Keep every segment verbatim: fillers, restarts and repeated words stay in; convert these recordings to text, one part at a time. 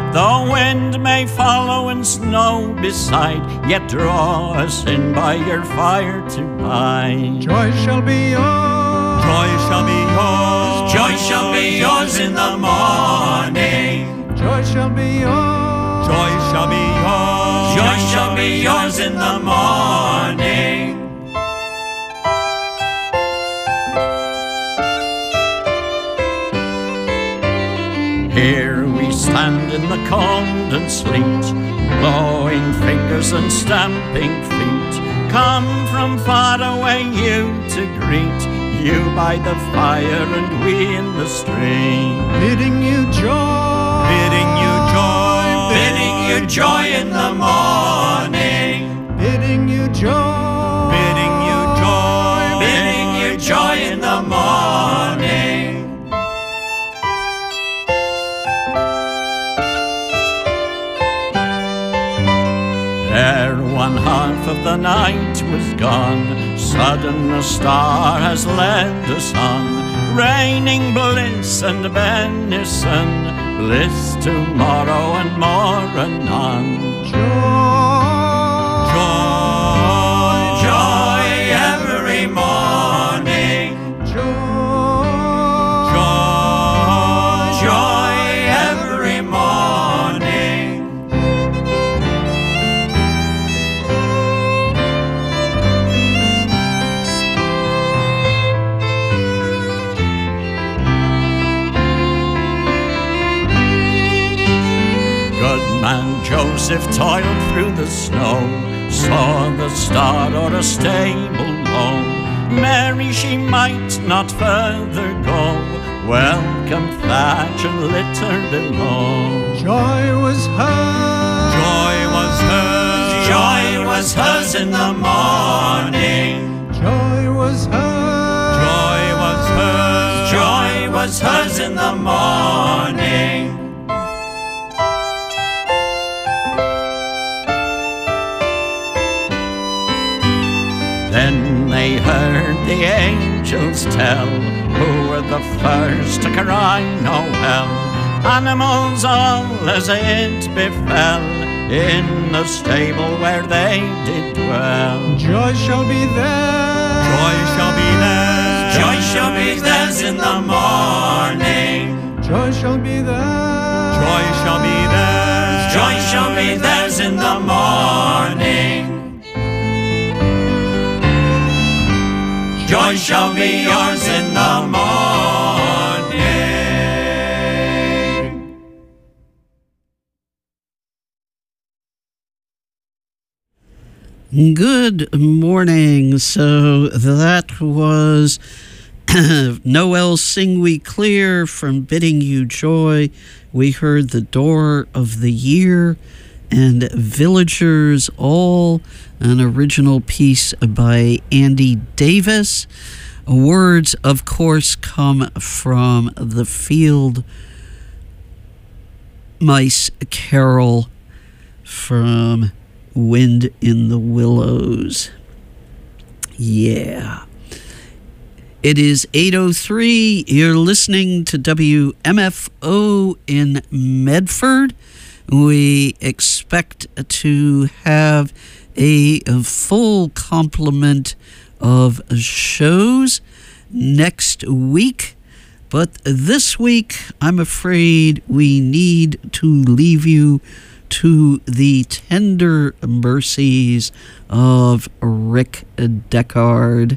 The wind may follow and snow beside, yet draw us in by your fire to bide. Joy shall be yours. Joy shall be yours. Joy shall be yours in the morning. Joy shall be yours. Joy shall be yours. Joy shall be yours in the morning. Here we stand in the cold and sleet, blowing fingers and stamping feet, come from far away you to greet, you by the fire and we in the street. Bidding you joy. Bidding you joy. Bidding you joy in the morning. Bidding you joy. Bidding you joy. Bidding you joy in the morning. Ere one half of the night was gone, sudden a star has led us on, raining bliss and benison, bliss tomorrow and more anon. Joy. Joy, joy every morning. Joy. Joy, joy every morning. And Joseph toiled through the snow, saw the star o'er a stable low. Mary she might not further go, welcome thatch and litter below. Joy was hers. Joy was hers. Joy was hers in the morning. Joy was hers. Joy was hers. Joy was hers in the morning. Then they heard the angels tell, who were the first to cry Noel. Animals all as it befell, in the stable where they did dwell. Joy shall be theirs. Joy shall be theirs. Joy shall be theirs in the morning. Joy shall be theirs. Joy shall be theirs. Joy shall be theirs in the morning. Joy shall be yours in the morning. Good morning. So that was Noel Sing We Clear from Bidding You Joy. We heard The Door of the Year and Villagers All, an original piece by Andy Davis. Words, of course, come from the Field Mice Carol from Wind in the Willows. Yeah. It is eight oh three. You're listening to W M F O in Medford. We expect to have a, a full complement of shows next week. But this week, I'm afraid we need to leave you to the tender mercies of Rick Deckard.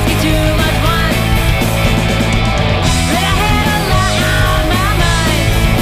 But I had a lot on my mind.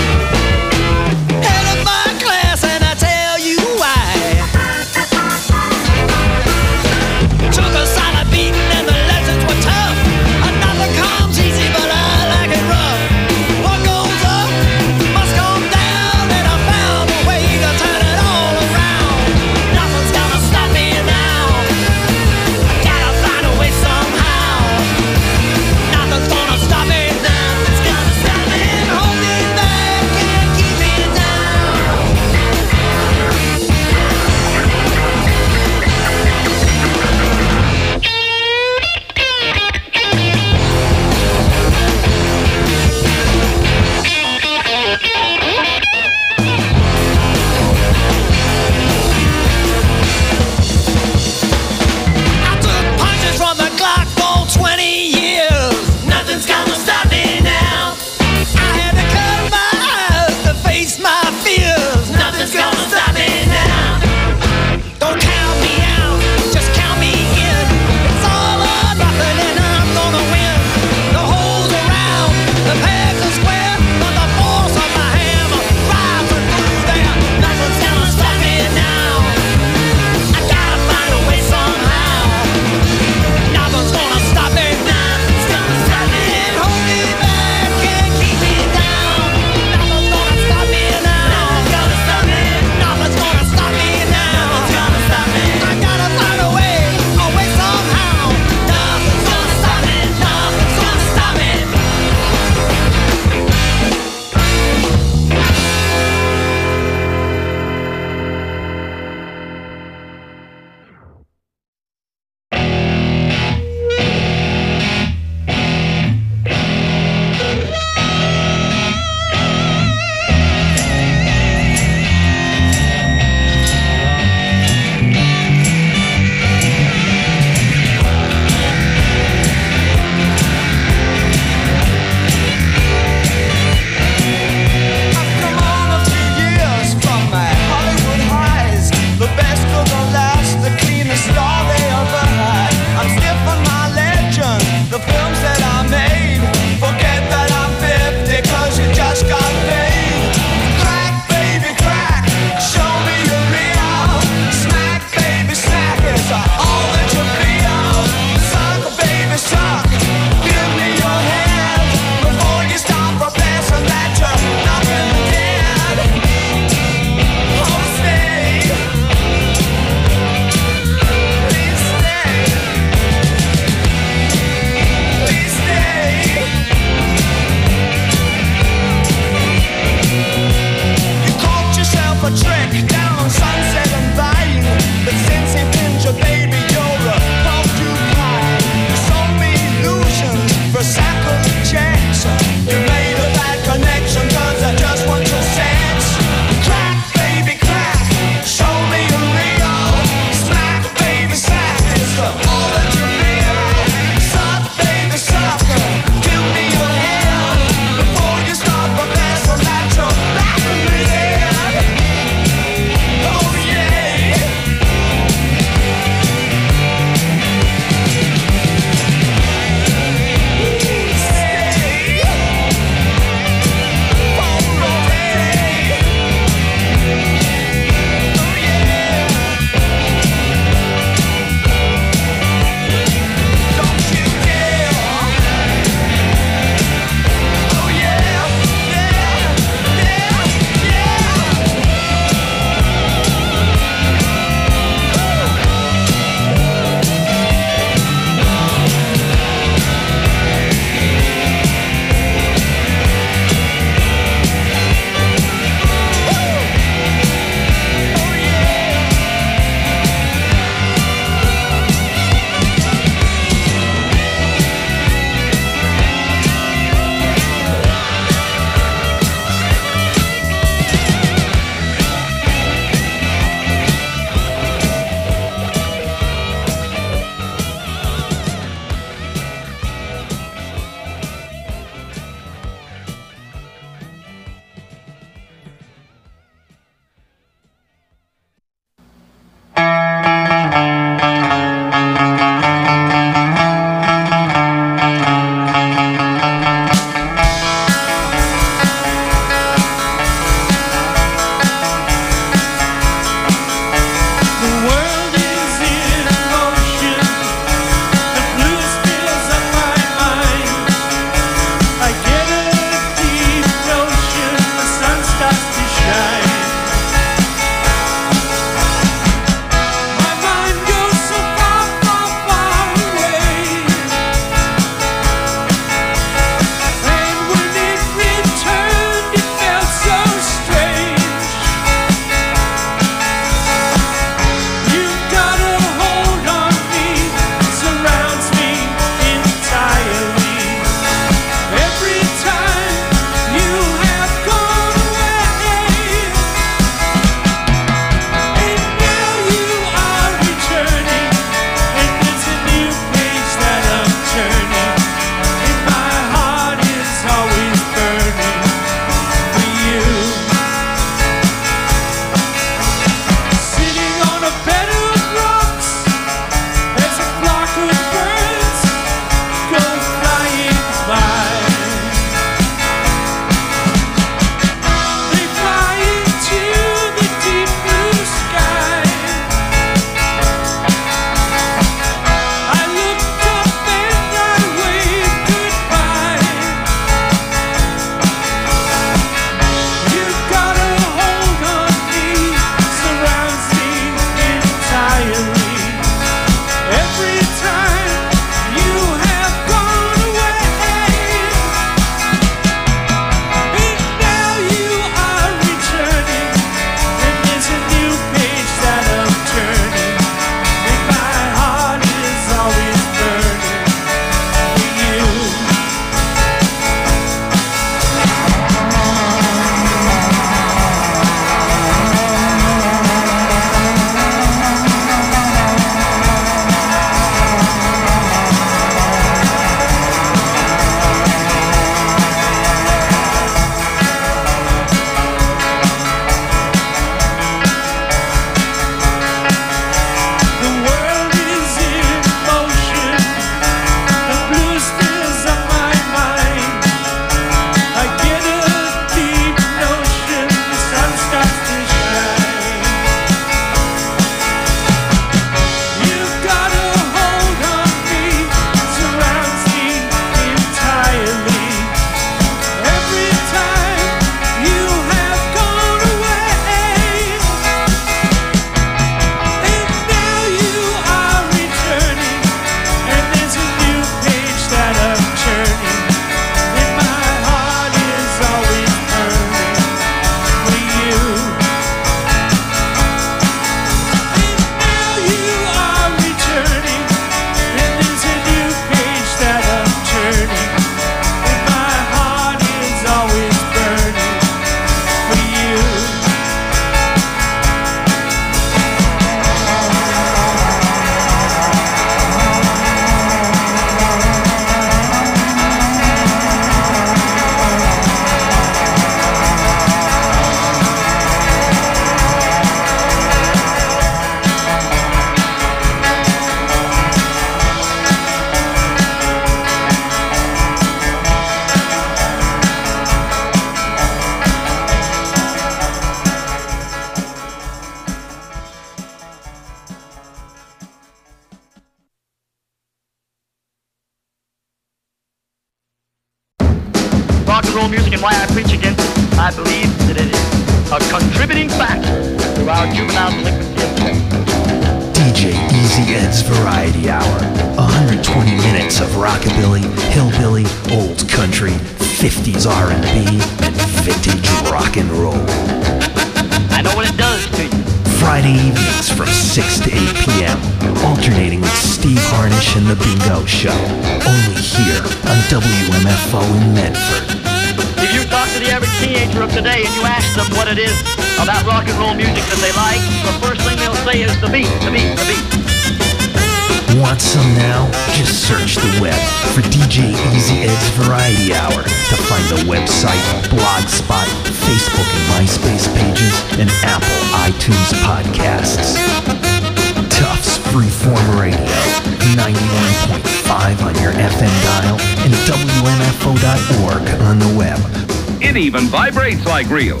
rockabilly, hillbilly, old country, fifties R and B, and vintage rock and roll. I know what it does to you. Friday evenings from six to eight p.m., alternating with Steve Harnish and The Bingo Show, only here on W M F O in Medford. If you talk to the average teenager of today and you ask them what it is about rock and roll music that they like, the first thing they'll say is the beat, the beat, the beat. Want some now? Just search the web for D J Easy Ed's Variety Hour to find the website, Blogspot, Facebook and MySpace pages, and Apple iTunes podcasts. Tufts Freeform Radio, ninety-one point five on your F M dial, and W M F O dot org on the web. It even vibrates like real.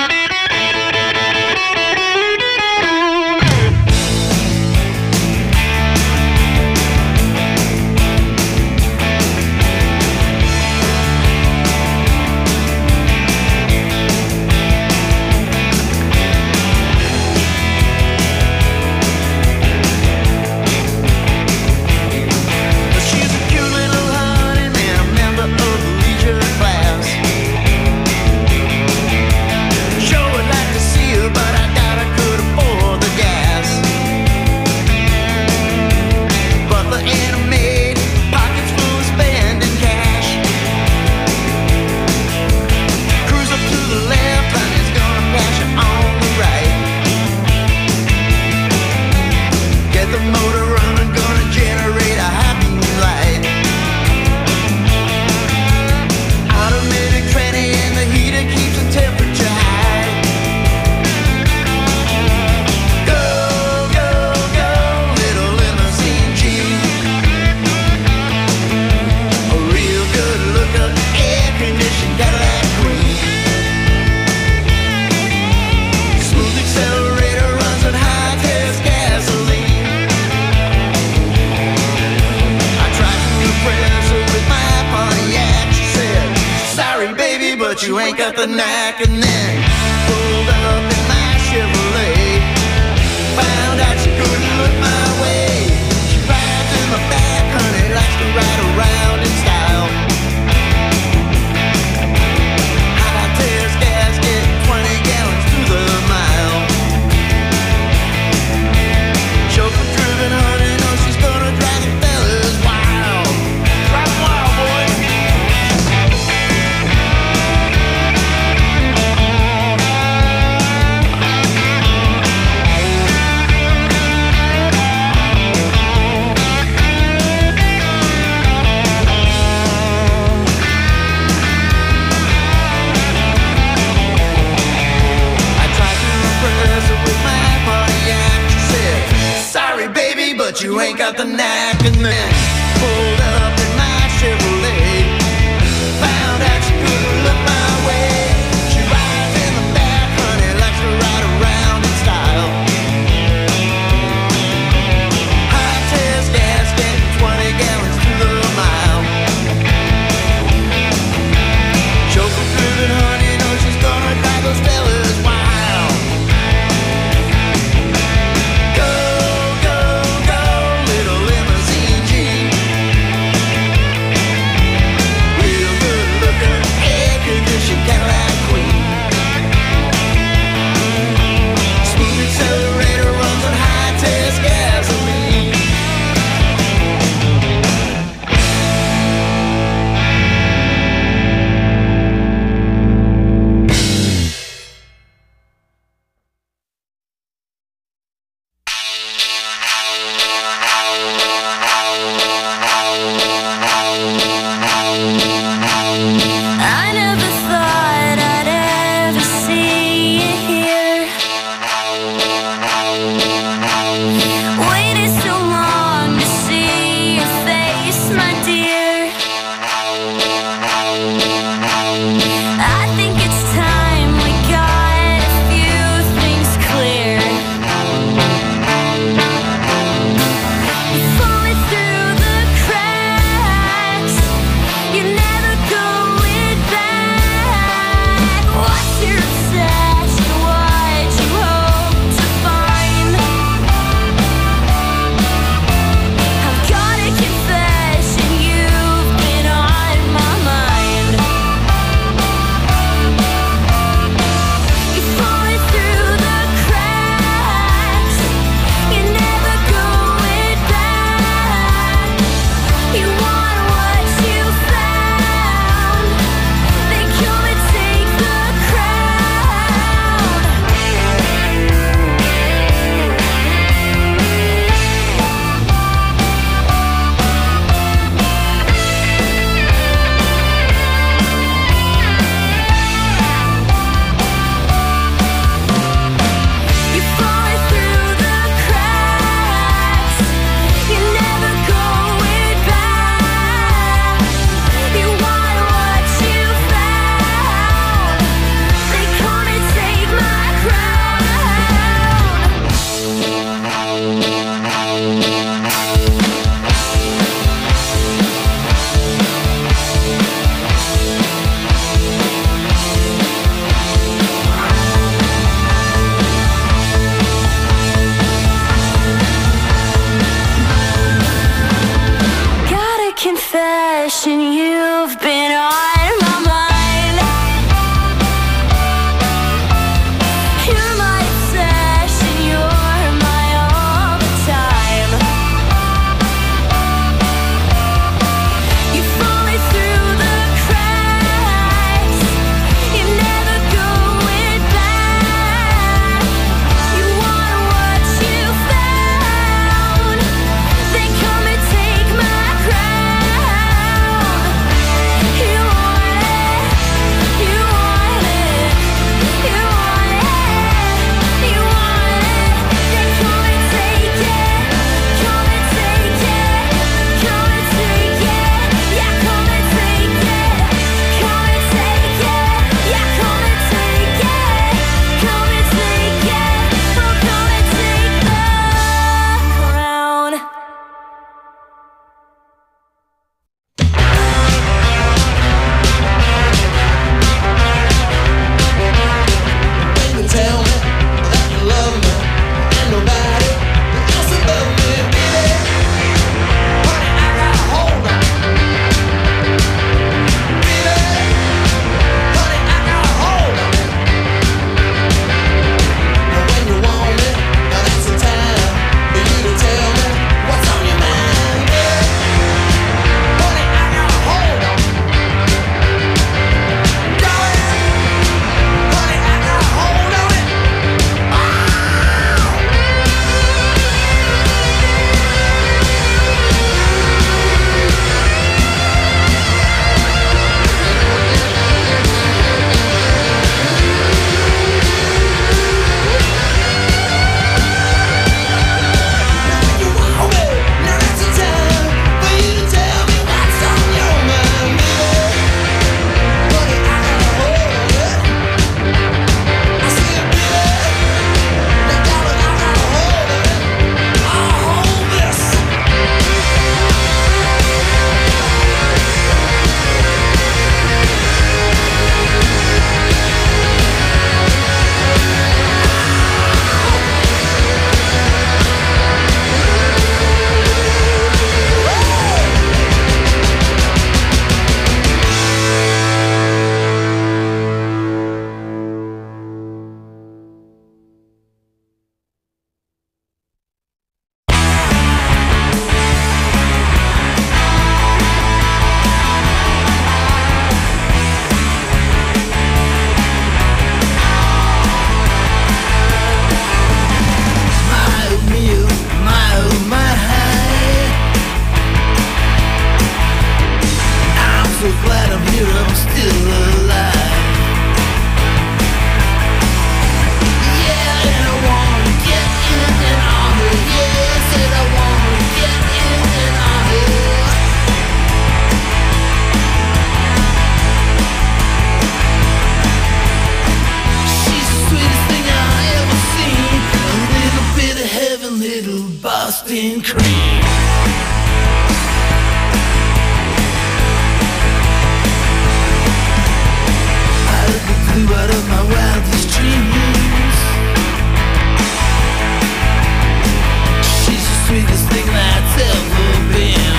You ain't got the knack, and then pulled up in my Chevrolet. Found out she couldn't look my way. She rides in the back, honey, likes to ride around in style. High test gasket, twenty gallons to the mile. Chauffeur driven, honey, knows she's gonna drive the fellas wild. Drive wild, boy. But you ain't got the knack, and then pulled up in my Chevrolet. Found out she couldn't look my way. She rides in the back, honey, likes to ride around in style. High test gasket, twenty gallons to the mile. Chauffeur driven, honey, knows she's gonna drive those fellas wild. Go, go, go, little limousine Jeep. of my wildest dreams. She's the sweetest thing that's ever been.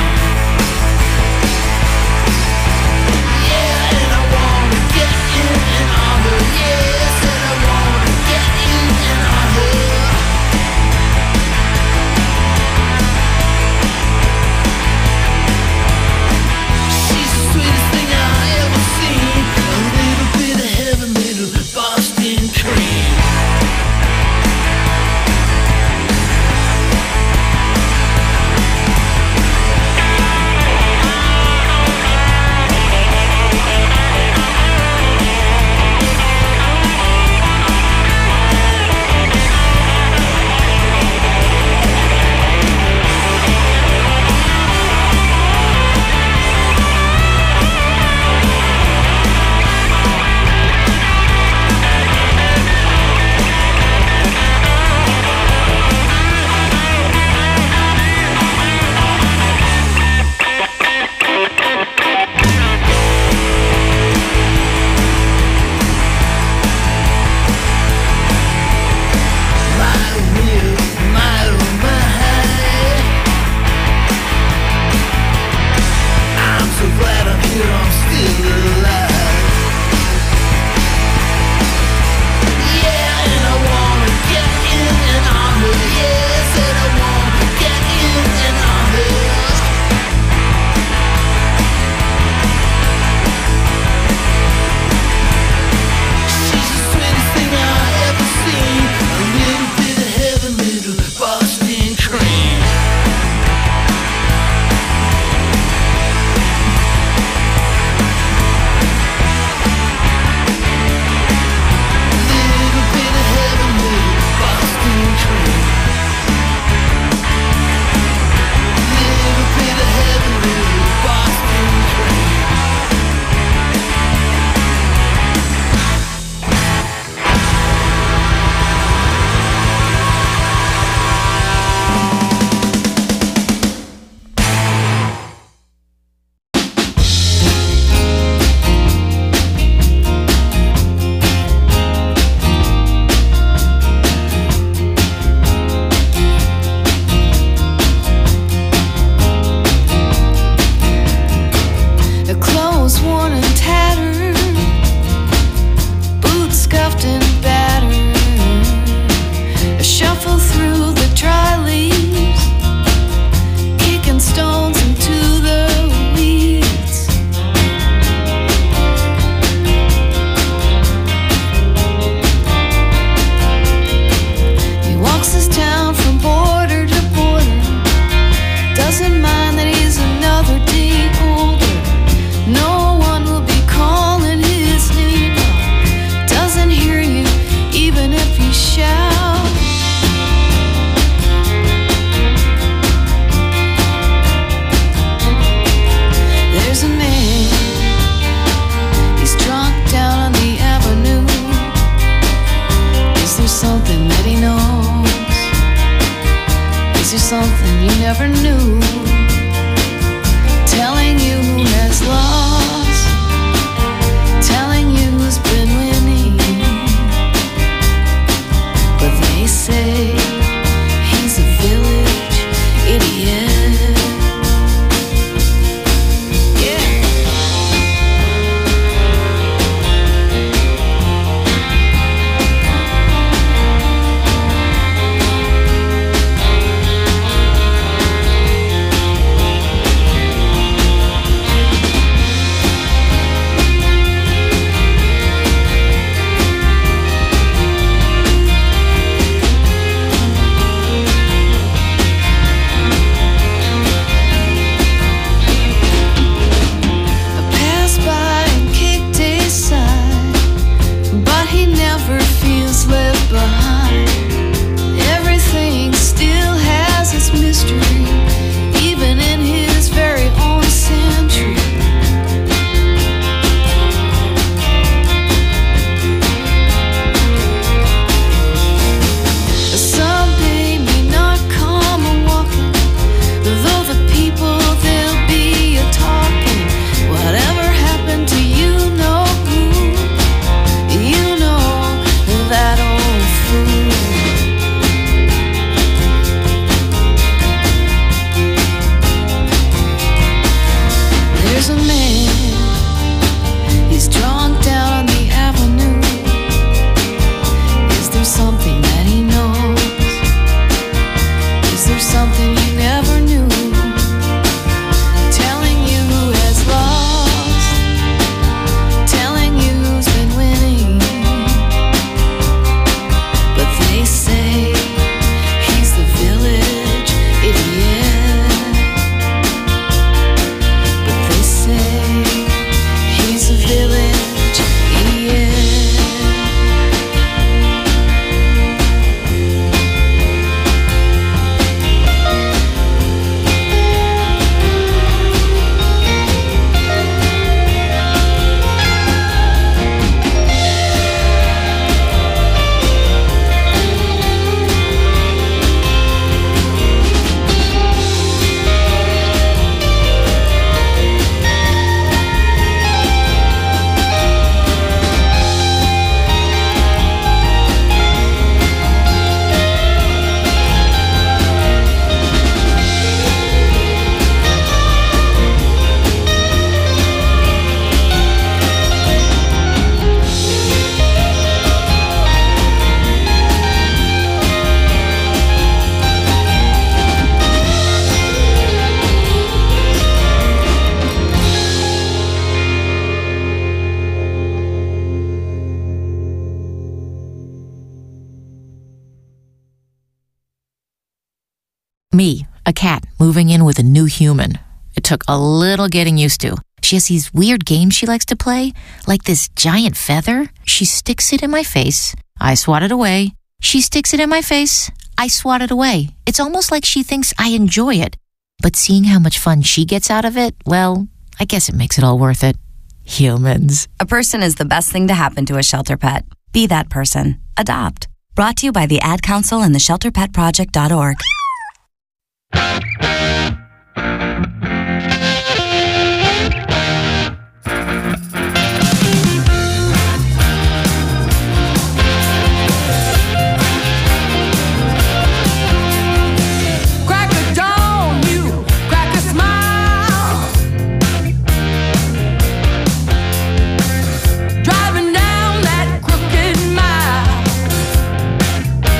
Yeah, and I wanna get in and on her. Yes, and I wanna get in and on her. She's the sweetest thing I ever seen. A little bit of heaven, little Boston cream. Me, a cat, moving in with a new human. It took a little getting used to. She has these weird games she likes to play, like this giant feather. She sticks it in my face. I swat it away. She sticks it in my face. I swat it away. It's almost like she thinks I enjoy it. But seeing how much fun she gets out of it, well, I guess it makes it all worth it. Humans. A person is the best thing to happen to a shelter pet. Be that person. Adopt. Brought to you by the Ad Council and the shelter pet project dot org.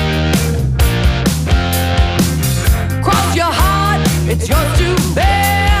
It's yours to bear.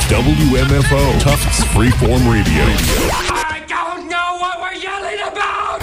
W M F O, Tufts Freeform Radio. I don't know what we're yelling about!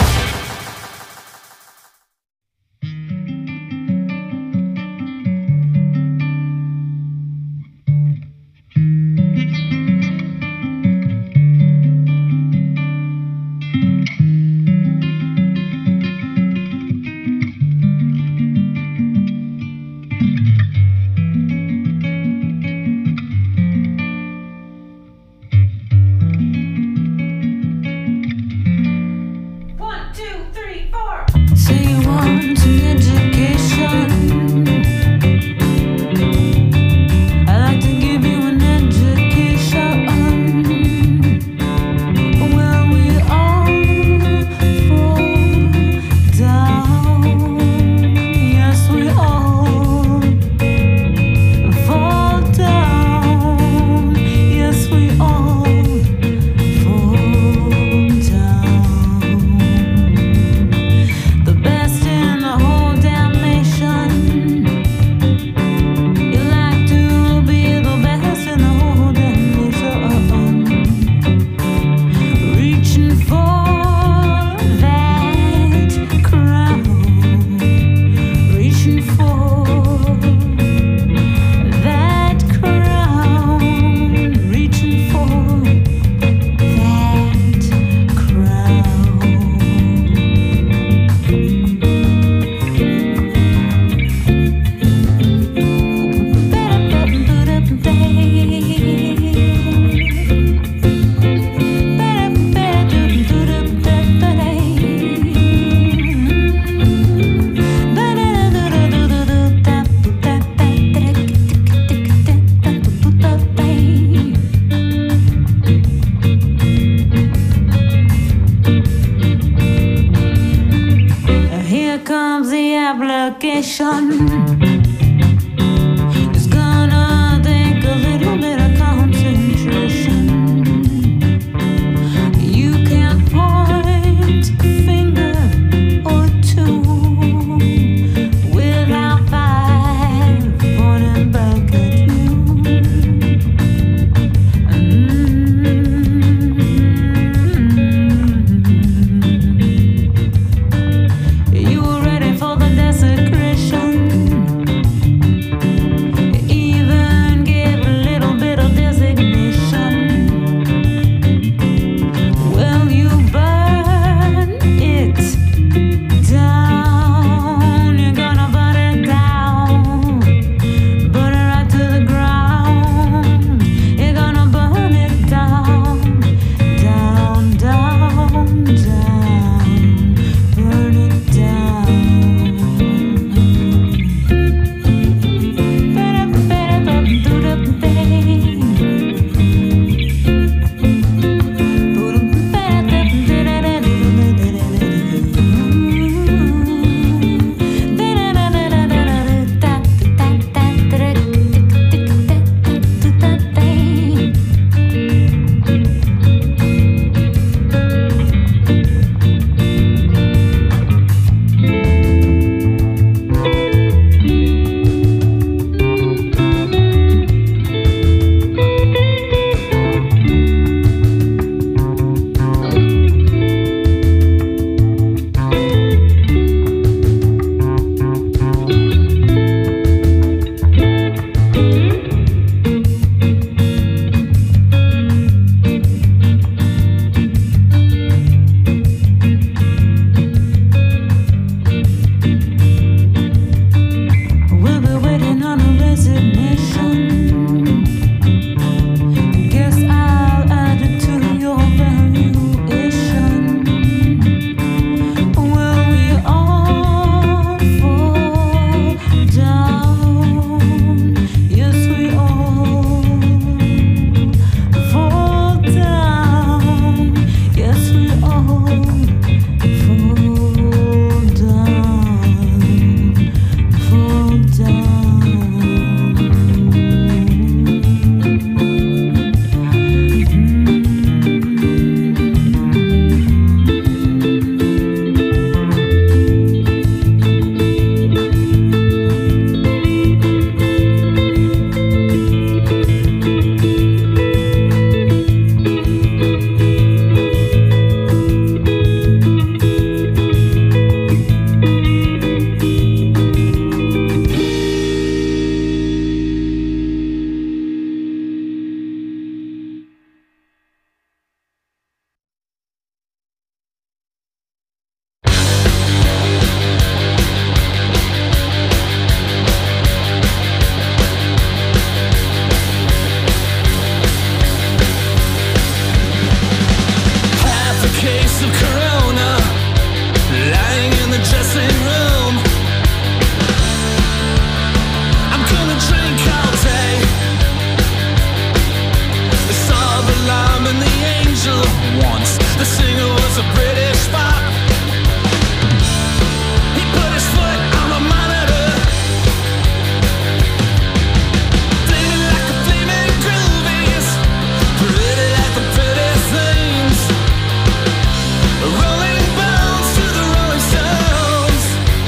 You were ready for the desecration. case of Corona, lying in the dressing room. I'm gonna drink all day. I saw the lamb and the angel once. The singer was a British pop. He put his foot on the monitor, flaming like the flaming groovies, pretty like the pretty things, rolling bones to the Rolling Stones.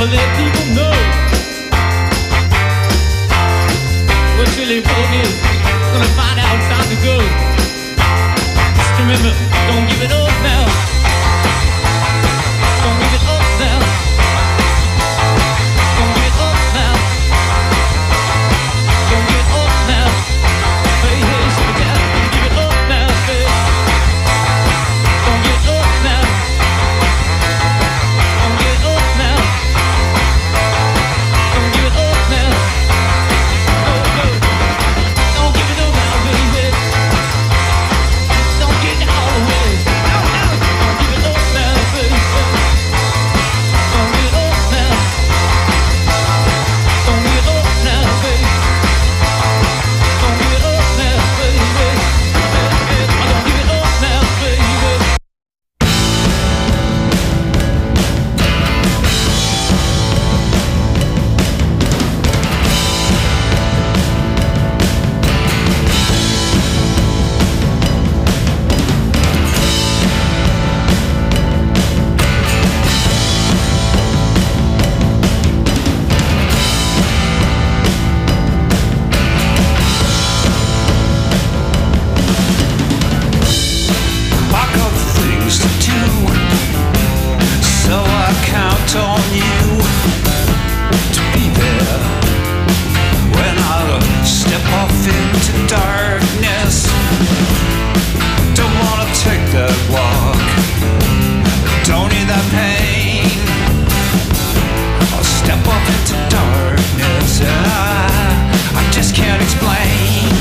never let people know what really folk is. Gonna find out time to go. Just remember, don't give it up now. Don't give it up now. Don't give it up now. Don't give it up now. Hey, hey, so we gotta give it up now, hey. Don't give it up now. Don't give it up now. Don't give it up now. Oh, no. Don't give it up now, baby. Don't get it all away. No, no. Don't give it up now, baby. Don't give it up now. Don't give it up now, baby. Don't give it up now, baby. Don't give it up now, baby. I've got things to do, so I count on you to be there when I step off into darkness. Don't wanna take that walk, don't need that pain. I'll step off into darkness, and I, I just can't explain.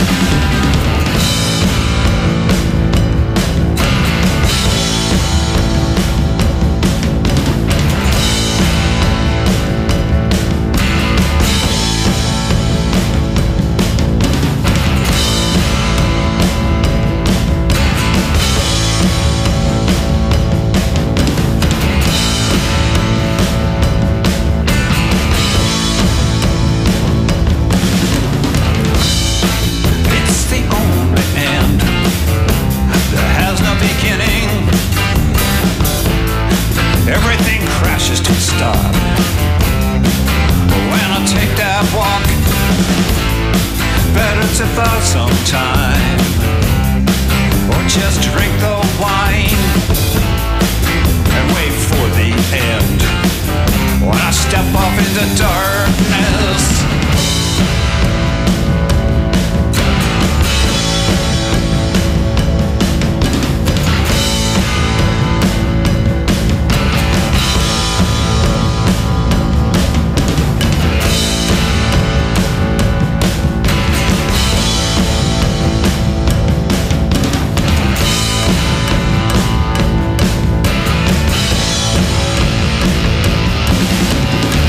It's the only end that has no beginning. Everything crashes to a stop when I take that walk. Better to buy some time, or just drink the wine and wait for the end. When I step off into darkness,